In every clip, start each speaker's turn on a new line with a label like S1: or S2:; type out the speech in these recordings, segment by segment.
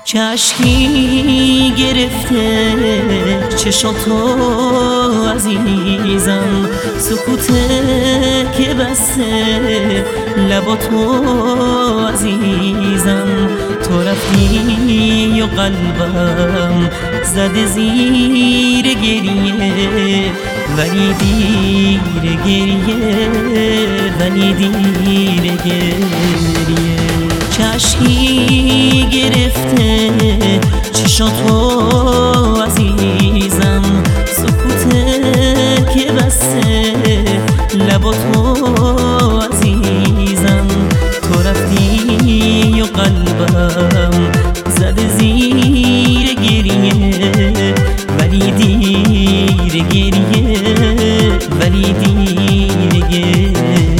S1: چشکی گرفته چشاتو عزیزم، سکوته که بسته لباتو عزیزم. تو رفتی و قلبم زده زیر گریه، ولی دیر گریه، ولی دیر گریه. چشکی گرفته چشاتو عزیزم، سکوته که بسته لباتو عزیزم. تو رفتی و قلبم زده زیر گریه، ولی دیر گریه، ولی دیر گریه.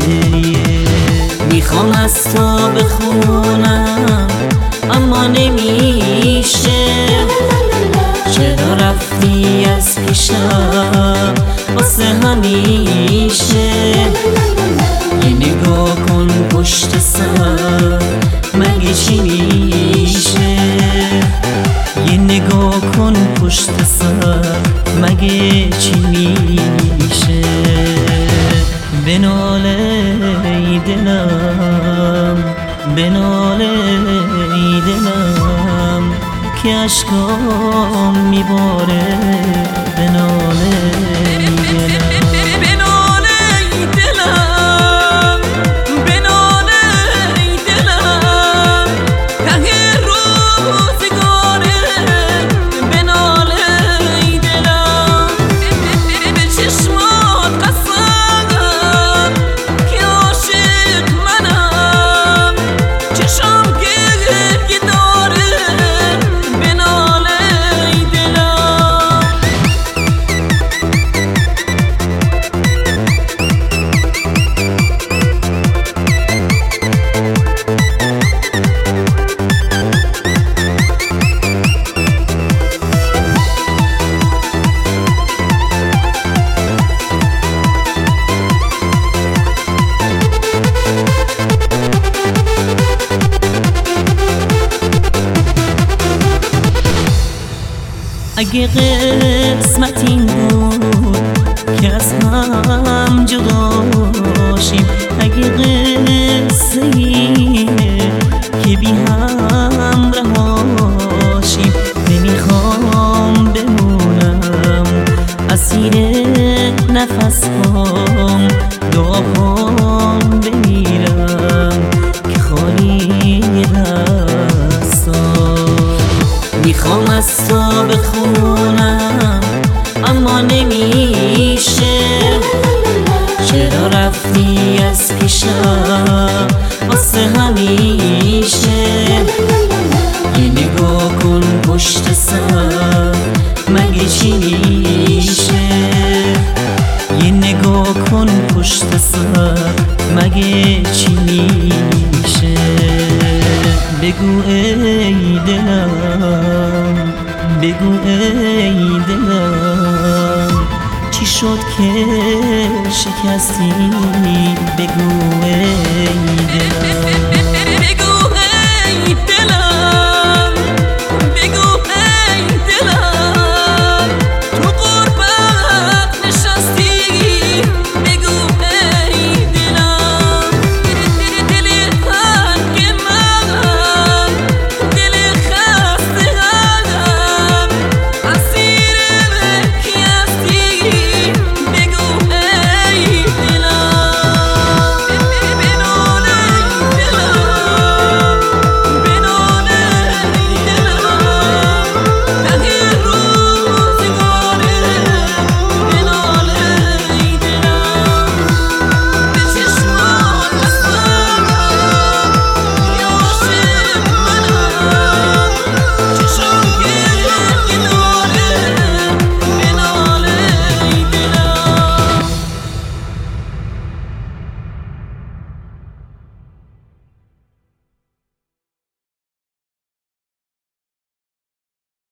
S1: میخوام از تو بخونم اما نمیشه، چرا رفتی از پیشم واسه همیشه. یه نگاه کن پشت سر مگه چی میشه، یه نگاه کن پشت سر مگه چی میشه. بناله ای دلم، بناله ای دلم که اشکام میباره. بناله ای دلم، اگه قسمت این بود که از هم جداشیم، اگه قصه اینه که بی هم رهاشیم. نمیخوام بمونم اسیر نفس هام، دعا کن بمیرم که خالی دستام. میخوام از تو بخونم اما نمیشه، چرا رفتی از پیشم واسه همیشه. یه نگاه کن پشت سر مگه چی میشه، یه نگاه کن پشت سر مگه چی میشه. بگو ای دلم، بگو ای دلم چی شد که شکستی. بگو ای دلم،
S2: بگو